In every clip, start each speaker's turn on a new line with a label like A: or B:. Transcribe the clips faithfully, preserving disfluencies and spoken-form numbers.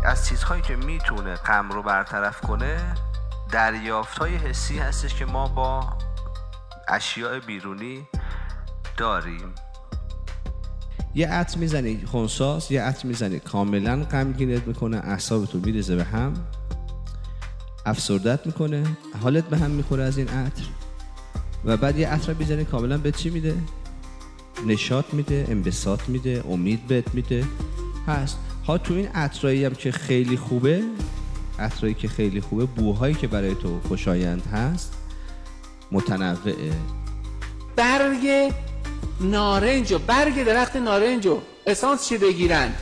A: از چیزهایی که میتونه غم رو برطرف کنه دریافت‌های حسی هستش که ما با اشیاء بیرونی داریم. یه عطر میزنی خونساز، یه عطر میزنی کاملا غمگینت میکنه، اعصابتو میریزه به هم، افسردت میکنه، حالت به هم میخوره از این عطر. و بعد یه عطر میزنی کاملا به چی میده؟ نشاط میده، انبساط میده، امید بهت میده. هست ها تو این عطرایی هم که خیلی خوبه، عطرایی که خیلی خوبه، بوهایی که برای تو خوشایند هست متنوعه.
B: برگ نارنج و برگ درخت نارنج و اسانس چی بگیرن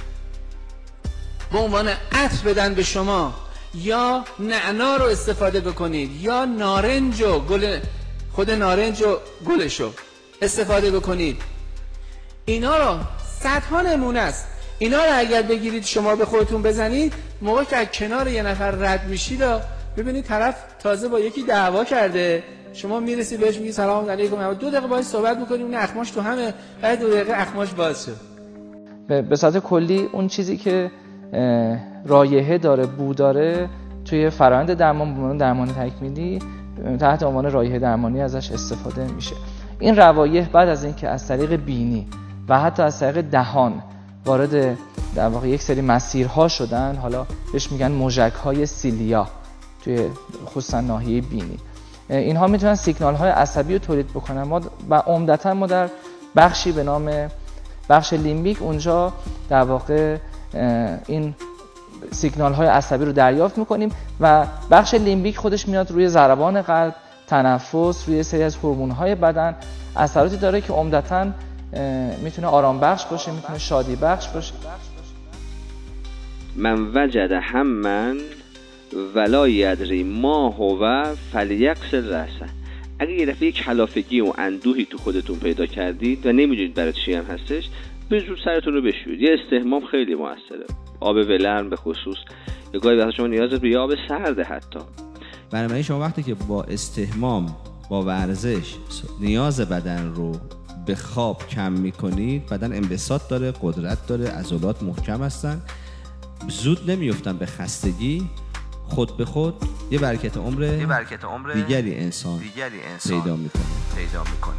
B: به عنوان عطر بدن به شما، یا نعنا رو استفاده بکنید، یا نارنج و گل خود نارنج و گلشو استفاده بکنید، اینا رو صدها نمونه است. اینا رو اگر بگیرید شما به خودتون بزنید، موقع که از کنار یه نفر رد میشید و ببینید طرف تازه با یکی دعوا کرده، شما میرسی بهش میگی سلام علیکم، دو دقیقه باهاش صحبت میکنی، اون اخماش تو همه، بعد دو دقیقه اخماش باز شد.
C: به صورت کلی اون چیزی که رایحه داره، بو داره، توی فرآیند درمان به عنوان درمان تکمیلی تحت عنوان رایحه درمانی ازش استفاده میشه. این روایح بعد از اینکه از طریق بینی و حتی از طریق دهان وارد در واقع یک سری مسیرها شدن، حالا بهش میگن موژک‌های سیلیا توی خصوصا ناحیه بینی، اینها میتونن سیگنال های عصبی رو تولید بکنن. ما و عمدتا ما در بخشی به نام بخش لیمبیک اونجا در واقع این سیگنال های عصبی رو دریافت میکنیم و بخش لیمبیک خودش میاد روی ضربان قلب، تنفس، روی سری از هورمون های بدن، اثراتی داره که عمدتا میتونه آرام بخش باشه، میتونه شادی بخش باشه.
A: من وجد هممن ولا یدری ما هو فلیغسل رأسه. اگه یه دفعه یک کلافگی و اندوهی تو خودتون پیدا کردید و نمیدونید برای چی هم هستش، به زور سرتون رو بشورید. یه استحمام خیلی موثره، آب ولرم به خصوص، یا گاهی وقتا شما نیاز به آب سرده. حتی برای شما وقتی که با استحمام، با ورزش نیاز بدن رو به خواب کم میکنید، بدن انبساط داره، قدرت داره، عضلات محکم هستن، زود نمیفتن به خستگی، خود به خود یه برکت عمر, یه برکت عمر دیگری انسان, دیگری انسان پیدا میکنه پیدا میکنه.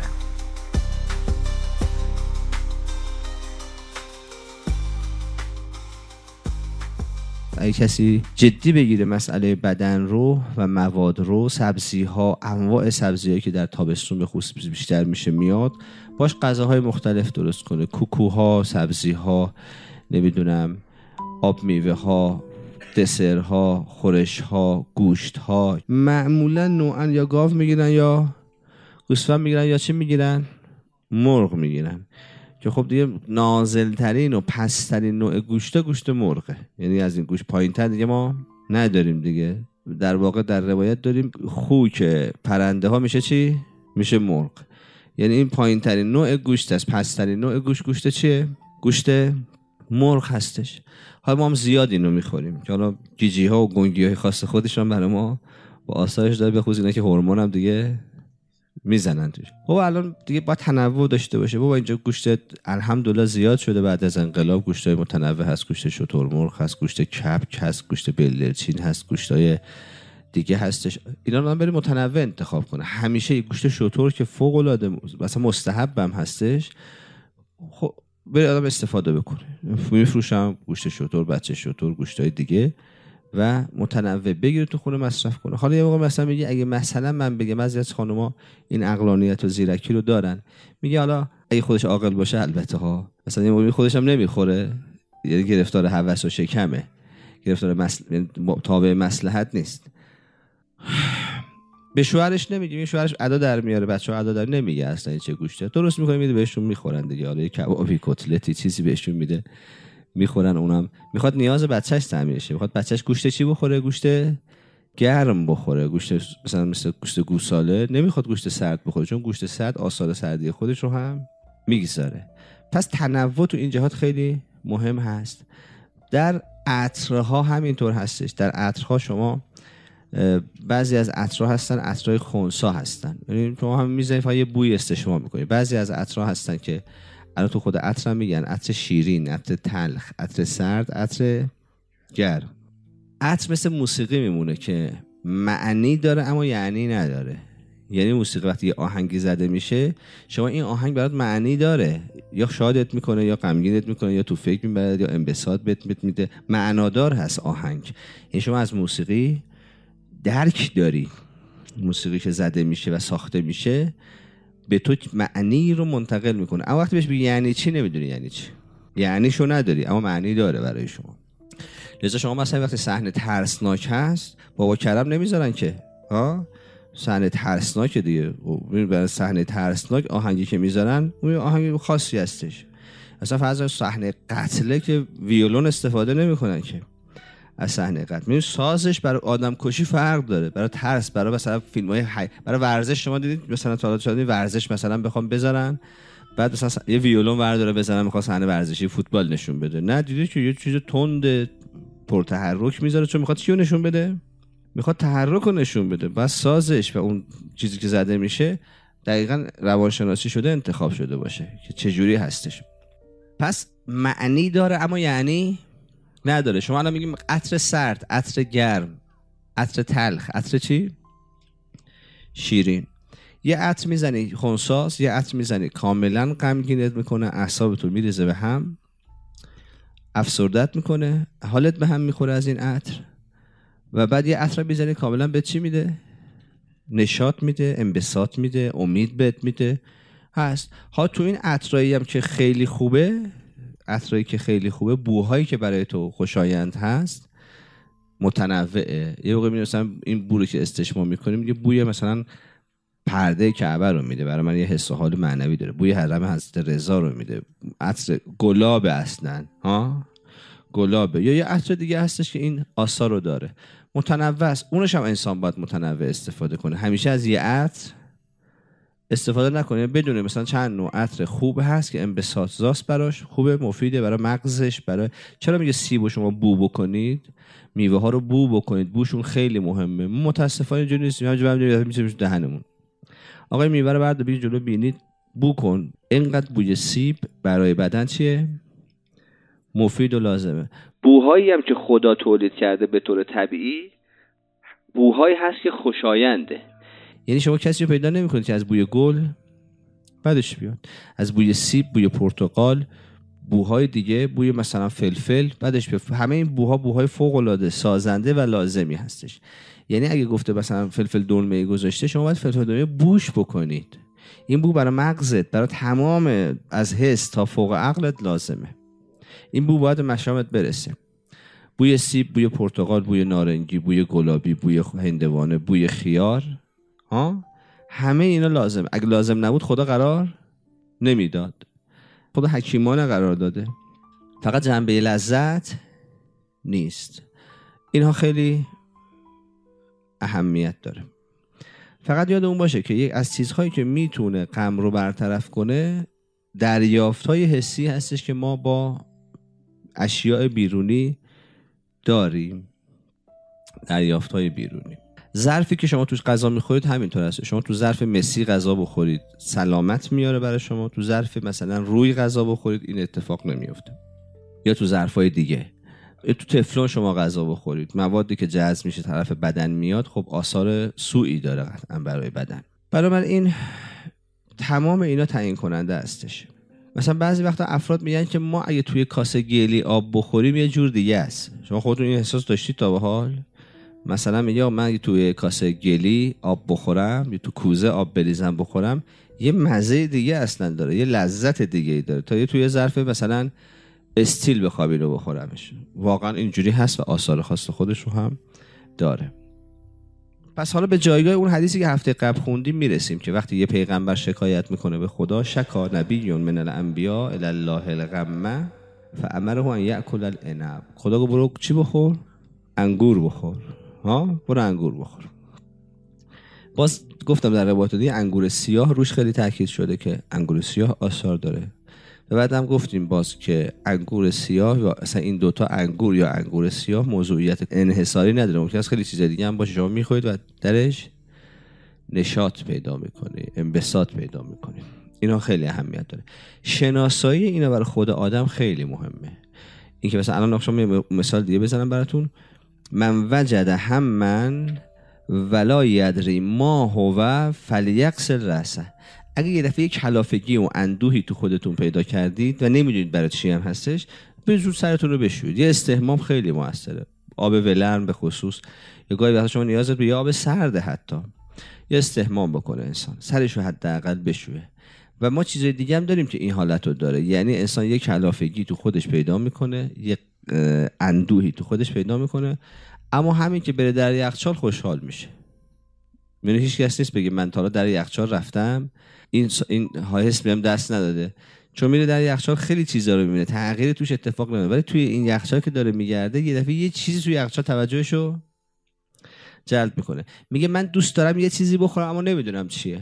A: اگه کسی جدی بگیره مسئله بدن رو و مواد رو، سبزی ها، انواع سبزی هایی که در تابستون به خصوص بیشتر میشه میاد، باش غذاهای مختلف درست کنه، کوکوها، سبزی ها، نمیدونم آب میوه ها، دسر ها، خورش ها، گوشت ها. معمولا نوعا یا گاو میگیرن یا گوسفند میگیرن یا چی میگیرن؟ مرغ میگیرن، که خب دیگه نازل ترین و پست ترین نوع گوشت گوشت مرغه. یعنی از این گوشت پایین تر دیگه ما نداریم دیگه. در واقع در روایت داریم خوک پرنده ها میشه چی؟ میشه مرغ. یعنی این پایین ترین نوع گوشت است. پست ترین نوع گوشت گوشت چیه؟ گوشت مرغ هستش. حالا ما هم زیاد اینو میخوریم که حالا گیجی ها و گنگی های خاص خودشون برای ما با آسایش داره، به خصوص اینا که هورمون هم دیگه میزنن توش. خب الان دیگه باید تنوع داشته باشه. بابا اینجا گوشت الحمدلله زیاد شده بعد از انقلاب، گوشتای متنوع هست، گوشت شترمرغ هست، گوشت کبک هست، گوشت بلدرچین هست، گوشتای دیگه هستش. اینا رو هم بریم متنوع انتخاب کنه. همیشه گوشت شتر که فوق العاده مثلا مستحبم هستش، خب بره آدم استفاده بکنه. میفروشم گوشت شتر، بچه شتر، گوشتای دیگه و متنوع بگیره تو خونه مصرف کنه. حالا یه موقع مثلا میگه اگه مثلا من بگم بعضی از خانوما این عقلانیت و زیرکی رو دارن، میگه حالا اگه خودش عاقل باشه البته ها، مثلا یه موقع خودش هم نمیخوره، یعنی گرفتار هوس و شکمه، گرفتار مسل... تابع مصلحت نیست، به شوهرش نمیگه، این شوهرش ادا در میاره، بچه‌ها ادا در نمیگه اصلا این چه گوشته درست میکنه میده بهشون میخورن دیگه. حالا کبابی، کتلتی، چیزی بهشون میده میخورن. اونم میخواد نیاز بچه‌ش تامین شه، میخواد بچه‌ش گوشت چی بخوره؟ گوشت گرم بخوره، گوشت مثلا مثل گوشت گوساله، نمیخواد گوشت سرد بخوره، چون گوشت سرد آثار سردی خودش رو هم میگذاره. پس تنوع تو این جهات خیلی مهم هست. در عطرها همینطور هستش. در عطرها شما بعضی از عطرها هستن عطرهای خنثی هستن، یعنی شما هم میزنید فقط یه بوی استشمام میکنید. بعضی از عطرها هستن که الان تو خود عطر هم میگن عطر شیرین، عطر تلخ، عطر سرد، عطر گرم. عطر مثل موسیقی میمونه که معنی داره اما یعنی نداره. یعنی موسیقی وقتی یه آهنگی زده میشه، شما این آهنگ برات معنی داره، یا شادت میکنه یا غمگینت میکنه یا تو فکر میبره یا انبساط بهت میده، معنادار هست آهنگ. یعنی شما از موسیقی درک داری، موسیقی که زده میشه و ساخته میشه به تو معنی رو منتقل میکنه. اما وقتی بهش بگی یعنی چی، نمیدونی یعنی چی، یعنیشو نداری اما معنی داره برای شما. لذا شما مثلا وقتی صحنه ترسناک هست، بابا کرم نمیذارن که ها صحنه ترسناک دیگه، برای صحنه ترسناک آهنگی که میذارن اون آهنگ خاصی هستش. اصلا فرض صحنه قتله که ویولون استفاده نمیکنن که از صحنه قتل. میبینید سازش برای آدم کشی فرق داره، برای ترس، برای مثلا فیلم‌های حی... برای ورزش شما دیدید مثلا تا حالا ورزش مثلا بخوام بذارن بعد مثلا یه ویولون برداره بزنن میخواد صحنه ورزشی فوتبال نشون بده، نه دیدید که یه چیز تند پرتحرک میذاره چون میخواد چیو نشون بده، میخواد تحرک رو نشون بده. بس سازش و اون چیزی که زده میشه دقیقاً روانشناسی شده انتخاب شده باشه که چجوری هستش. پس معنی داره اما یعنی نداره. شما الان میگیم عطر سرد، عطر گرم، عطر تلخ، عطر چی؟ شیرین. یه عطر میزنی خونساز، یه عطر میزنی کاملا غمگینت میکنه، اعصابتو میریزه به هم، افسردت میکنه، حالت به هم میخوره از این عطر. و بعد یه عطر میزنی کاملا به چی میده؟ نشاط میده، انبساط میده، امید بهت میده هست. ها تو این عطرایی هم که خیلی خوبه، عطرایی که خیلی خوبه، بوهایی که برای تو خوشایند هست متنوعه. یه موقع مثلا این بو رو که استشمام میکنیم یه بوی مثلا پرده کعبه رو میده، برای من یه حس و حال معنوی داره. بوی حرم حضرت رضا رو میده، عطر گلاب اصلا ها گلابه. یا یه عطر دیگه هستش که این آثار رو داره، متنوع است. اونش هم انسان باید متنوع استفاده کنه، همیشه از یه عطر استفاده نکنه. بدونه مثلا چند نوع عطر خوب هست که انبساط زاست براش، خوبه، مفیده برای مغزش. برای چرا میگه سیبو شما بو بکنید، میوه ها رو بو بکنید، بوشون خیلی مهمه. متاسفانه اینجوری نیستیم، همینجوری میذاریم دهنمون. آقای میوه رو برد بگید جلو بینید بو کن. اینقدر بوی سیب برای بدن چیه؟ مفید و لازمه. بوهایی هم که خدا تولید کرده به طور طبیعی بوهایی هست که خوشاینده. یعنی شما کسی رو پیدا نمی‌کنید که از بوی گل بعدش بیاد، از بوی سیب، بوی پرتقال، بوهای دیگه، بوی مثلا فلفل بعدش بیاد. همه این بوها بوهای فوق‌العاده سازنده و لازمی هستش. یعنی اگه گفته مثلا فلفل دلمه‌ای گذاشته، شما باید فلفل دلمه بوش بکنید. این بو برای مغزت، برای تمام از حس تا فوق عقلت لازمه. این بو باید مشامت برسه. بوی سیب، بوی پرتقال، بوی نارنگی، بوی گلابی، بوی هندوانه، بوی خیار، ها همه اینا لازم. اگه لازم نبود خدا قرار نمیداد، خدا حکیمانه قرار داده. فقط جنبه لذت نیست. اینها خیلی اهمیت داره. فقط یادمون باشه که یک از چیزهایی که میتونه غم رو برطرف کنه دریافت‌های حسی هستش که ما با اشیاء بیرونی داریم. دریافت‌های بیرونی. ظرفی که شما توش غذا میخورید همینطور هست. شما تو ظرف مسی غذا بخورید سلامت میاره برای شما، تو ظرف مثلا روی غذا بخورید این اتفاق نمیفته. یا تو ظرفای دیگه، یا تو تفلون شما غذا بخورید، موادی که جذب میشه طرف بدن میاد، خب آثار سوئی داره قطعا برای بدن. برای من این تمام اینا تعیین کننده هستش. مثلا بعضی وقتا افراد میگن که ما اگه توی کاسه گلی آب بخوریم یه جور دیگه است. شما خودتون این احساس داشتید تا به حال؟ مثلا میگه من اگه توی کاسه گلی آب بخورم یا تو کوزه آب بریزم بخورم یه مزه دیگه اصلا داره، یه لذت دیگه داره تا یه توی ظرف مثلا استیل بخوابی رو بخورمش. واقعا اینجوری هست و آثار خاص خودش رو هم داره. پس حالا به جایگاه اون حدیثی که هفته قبل خوندیم میرسیم که وقتی یه پیغمبر شکایت میکنه به خدا، شکا نبی من الانبیاء الی الله الغم فامره ان یاکل العنب، خدا گفت برو چی بخور؟ انگور بخور. ها برو انگور بخور. باز گفتم در روایت دیگه انگور سیاه روش خیلی تاکید شده که انگور سیاه آثار داره. و بعدم گفتیم باز که انگور سیاه یا اصلا این دوتا انگور یا انگور سیاه موضوعیت انحصاری نداره، ممکن است خیلی چیز دیگه هم باشه شما میخورید و درش نشاط پیدا میکنی، انبساط پیدا میکنی. اینا خیلی اهمیت داره. شناسایی اینا برای خود آدم خیلی مهمه. این که مثلا الان نقشم مثال دیگه بزنم براتون، من وجد هممن ولا یدری ما هو فلیغسل رأسه. اگه یه دفعه یک کلافگی و اندوهی تو خودتون پیدا کردید و نمیدونید برای چی هم هستش، به زور سرتون رو بشویید. یه استحمام خیلی موثره، آب ولرم به خصوص، یا گاهی وقتا شما نیاز دارید به یه آب سرده، حتی یه استحمام بکنه انسان، سرش رو حداقل بشویه. و ما چیزای دیگه هم داریم که این حالت رو داره، یعنی انسان یک کلافگی تو خودش پیدا میکنه، یک اندوهی تو خودش پیدا میکنه، اما همین که بره در یخچال خوشحال میشه. یعنی هیچ کس نیست بگه من تا حالا در یخچال رفتم این این حس بهم دست نداده، چون میره در یخچال خیلی چیزا رو میبینه، تغییری توش اتفاق نمیفته، ولی توی این یخچال که داره میگرده یه دفعه یه چیزی توی یخچال توجهشو جلب میکنه. میگه من دوست دارم یه چیزی بخورم اما نمیدونم چیه.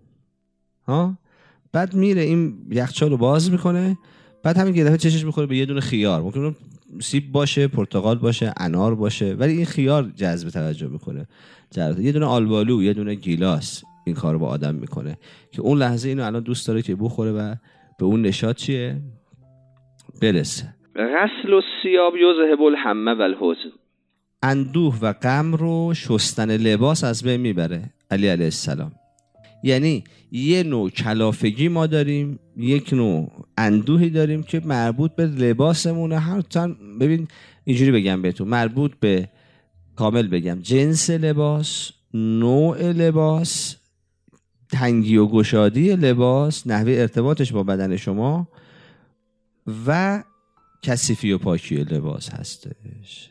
A: ها بعد میره این یخچال رو باز میکنه، بعد همین یه دفعه چشش میخوره به یه دونه خیار، ممکنه سیب باشه، پرتقال باشه، انار باشه، ولی این خیار جذب توجه میکنه. جلب. یه دونه آلبالو، یه دونه گیلاس این کارو با آدم میکنه که اون لحظه اینو الان دوست داره که بخوره و به اون نشاط چیه برسه. غسل الثیاب یذهب الهم والحزن. اندوه و غم رو شستن لباس از بین میبره. علی علیه السلام. یعنی یه نوع کلافگی ما داریم، یک نوع اندوهی داریم که مربوط به لباسمونه. هر تن ببین اینجوری بگم بهتون، مربوط به کامل بگم جنس لباس، نوع لباس، تنگی و گشادی لباس، نحوه ارتباطش با بدن شما و کثیفی و پاکی لباس هستش.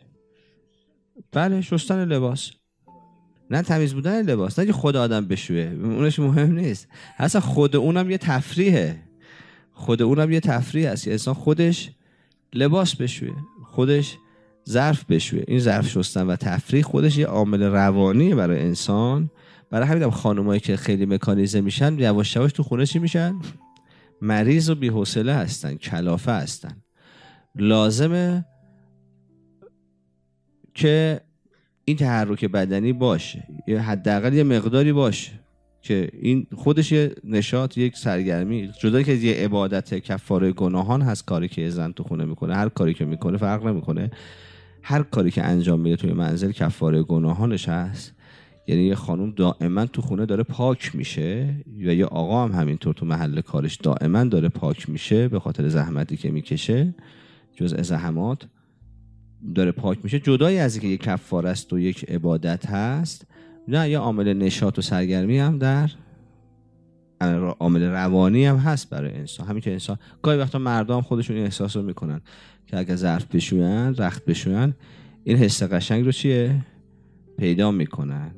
A: بله، شستن لباس، نه تمیز بودن لباس، نه که خود آدم بشوه، اونش مهم نیست اصلا. خود اونم یه تفریحه، خود اونم یه تفریح است که انسان خودش لباس بشوه، خودش ظرف بشوه. این ظرف شستن و تفریح خودش یه عامل روانیه برای انسان. برای همین هم خانمایی که خیلی مکانیزه میشن یواش یواش تو خونه چی میشن؟ مریض و بی‌حوصله هستن، کلافه هستن. لازمه که این تحرک بدنی باشه، یه حداقل یه مقداری باشه که این خودش یه نشاط، یک سرگرمی، جدا که یه عبادت کفاره گناهان هست. کاری که زن تو خونه میکنه، هر کاری که میکنه فرق نمیکنه، هر کاری که انجام میده توی منزل کفاره گناهانش هست. یعنی یه خانم دائما تو خونه داره پاک میشه و یه آقا هم همینطور تو محل کارش دائما داره پاک میشه به خاطر زحمتی که میکشه، جزء زحمات داره پاک میشه. جدای از اینکه یک کفاره است و یک عبادت هست، نه یه عامل نشاط و سرگرمی هم در عامل روانی هم هست برای انسان. همین که انسان گاهی وقتا مردم خودشون این احساس رو میکنن که اگه ظرف بشوین، رخت بشوین، این حس قشنگ رو چیه پیدا میکنند.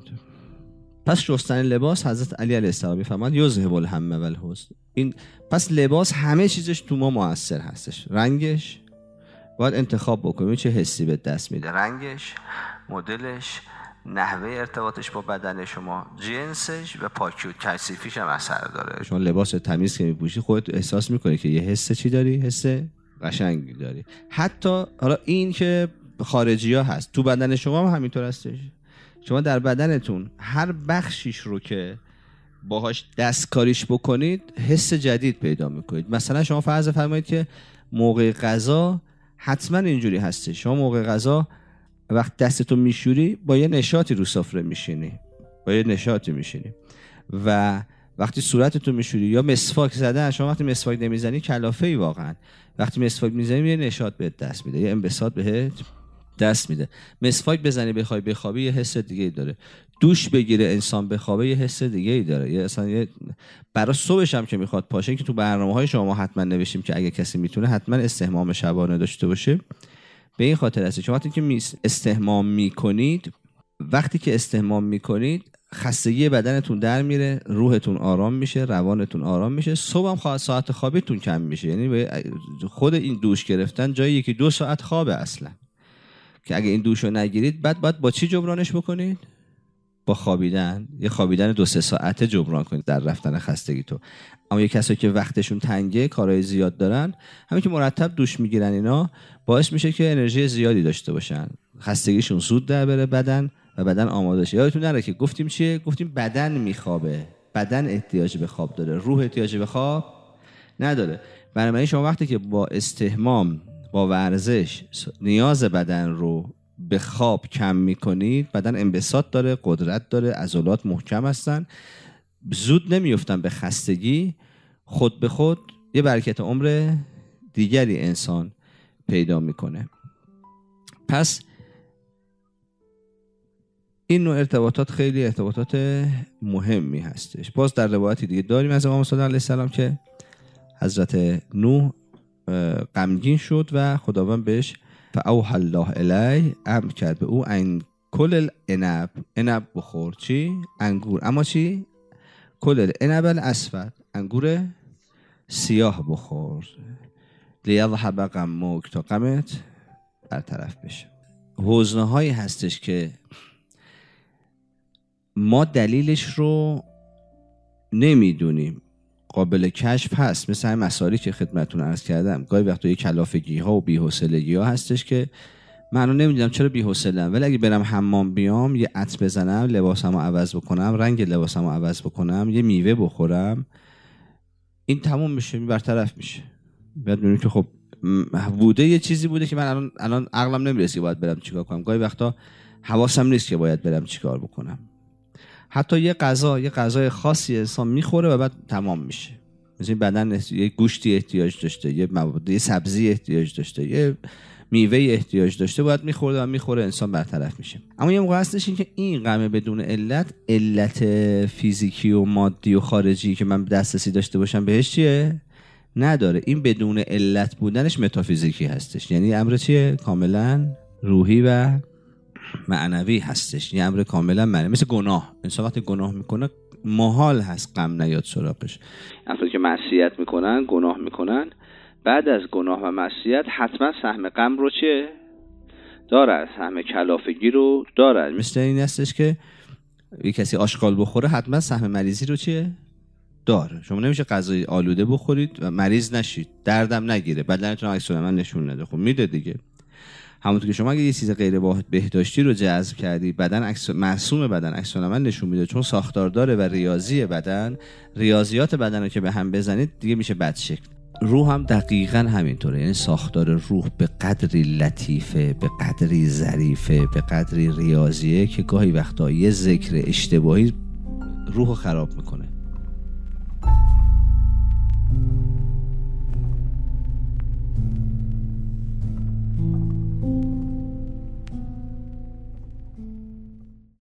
A: پس شستن لباس، حضرت علی علیه السلام میفرماد یذهب الهم والحزن. این پس لباس همه چیزش تو ما مؤثر هستش. رنگش باید انتخاب بکنیم چه حسی به دست میده، رنگش، مدلش، نحوه ارتباطش با بدن شما، جنسش و پاکی و کثیفیش هم اثر داره. شما لباس تمیز که میپوشی خودت احساس میکنی که یه حس چی داری، حس قشنگی داری. حتی حالا این که خارجی ها هست، تو بدن شما هم همینطور هستش. شما در بدنتون هر بخشیش رو که باهاش دستکاریش بکنید حس جدید پیدا میکنید. مثلا شما فرض فرمایید که موقع غذا حتما اینجوری هسته، شما موقع غذا وقت دستتو میشوری با یه نشاطی رو سفره میشینی، با یه نشاطی میشینی، و وقتی صورتتو میشوری یا مسواک زدن، شما وقتی مسواک نمیزنی کلافه‌ای واقعا، وقتی مسواک میزنی یه نشاط بهت دست میده، یه انبساط بهت دست میده. مسواک بزنی بخوای بخوابی یه حس دیگه ای داره. دوش بگیره انسان بخوابه یه حس دیگه ای داره. یه اصلا یه برای صبحش هم که میخواد پاشه، که تو برنامه‌های شما حتما نوشتیم که اگه کسی میتونه حتما استحمام شبانه داشته باشه. به این خاطر است چون وقتی که استحمام میکنید، وقتی که استحمام میکنید خستگی بدنتون در میره، روحتون آرام میشه، روانتون آرام میشه، صبح هم خواهد ساعت خوابیتون کم میشه. یعنی خود این دوش گرفتن جای یکی دو ساعت خوابه اصلا، که اگه این دوشو نگیرید بعد بعد با چی جبرانش بکنید؟ با خوابیدن. یه خوابیدن دو سه ساعته جبران کنید در رفتن خستگی تو. اما یه کسایی که وقتشون تنگه، کارهای زیاد دارن، همین که مرتب دوش میگیرن، اینا باعث میشه که انرژی زیادی داشته باشن، خستگیشون زود در بره بدن و بدن آماده شه. یادتون نره که گفتیم چیه؟ گفتیم بدن میخوابه، بدن احتیاج به خواب داره، روح احتیاج به خواب نداره. بنابراین شما وقتی که با استحمام با ورزش نیاز بدن رو به خواب کم میکنید، بدن انبساط داره، قدرت داره، عضلات محکم هستن، زود نمیفتن به خستگی، خود به خود یه برکت عمر دیگری انسان پیدا میکنه. پس این نوع ارتباطات خیلی ارتباطات مهمی هستش. باز در روایتی دیگه داریم از امام صادق علیه السلام که حضرت نوح غمگین شد و خداوند بهش فاوحی الله الیه امر کرد به او ان کل العنب، عنب بخور. چی؟ انگور. اما چی؟ کل العنب الاسود، انگور سیاه بخور. لیذهب غمک، تا غمت برطرف بشه. حزنه هایی هستش که ما دلیلش رو نمیدونیم، قابل کشف هست، مثل همین مسائلی که خدمتتون عرض کردم. گاهی وقتا یه کلافگی ها و بی‌حوصلگی ها هستش که من نمیدونم چرا بی‌حوصله‌ام، ولی اگه برم حمام بیام، یه عطر بزنم، لباسمو عوض بکنم، رنگ لباسمو عوض بکنم، یه میوه بخورم، این تموم میشه، برطرف میشه. بعد میبینیم که خب بوده یه چیزی بوده که من الان الان عقلم نمیرسه باید برم چیکار کنم. گاهی وقتا حواسم نیست که باید برم چیکار بکنم. حتی یه غذا یه غذای خاصی انسان میخوره و بعد تمام میشه. مثلا بدن یه گوشتی احتیاج داشته، یه مواد، یه سبزی احتیاج داشته، یه میوه احتیاج داشته، باید میخوره و میخوره انسان برطرف میشه. اما یه موقع هستش این که این غم بدون علت، علت فیزیکی و مادی و خارجی که من دسترسی داشته باشم بهش چیه؟ نداره. این بدون علت بودنش متافیزیکی هستش، یعنی امر چیه؟ کاملا روحی و معنوی هستش. یه امر کاملا معنوی، مثل گناه. انسان وقتی گناه میکنه محال هست غم نیاد سراغش. افرادی که معصیت میکنن، گناه میکنن، بعد از گناه و معصیت حتما سهم غم رو چه داره، سهم کلافگی رو داره. مثل این هستش که یه کسی آشغال بخوره حتما سهم مریضی رو چه داره. شما نمیشه غذای آلوده بخورید و مریض نشید، دردم نگیره، بدنتون عکس العمل نشون نده. خب میده دیگه. همونطور که شما اگه یه چیز غیر بهداشتی رو جذب کردی، بدن عکس معصوم بدن عکس العمل نشون میده، چون ساختار داره و ریاضی بدن، ریاضیات بدن رو که به هم بزنید دیگه میشه بد شکل. روح هم دقیقاً همینطوره. یعنی ساختار روح به قدری لطیفه، به قدری ظریفه، به قدری ریاضیه که گاهی وقتا یه ذکر اشتباهی روحو خراب میکنه.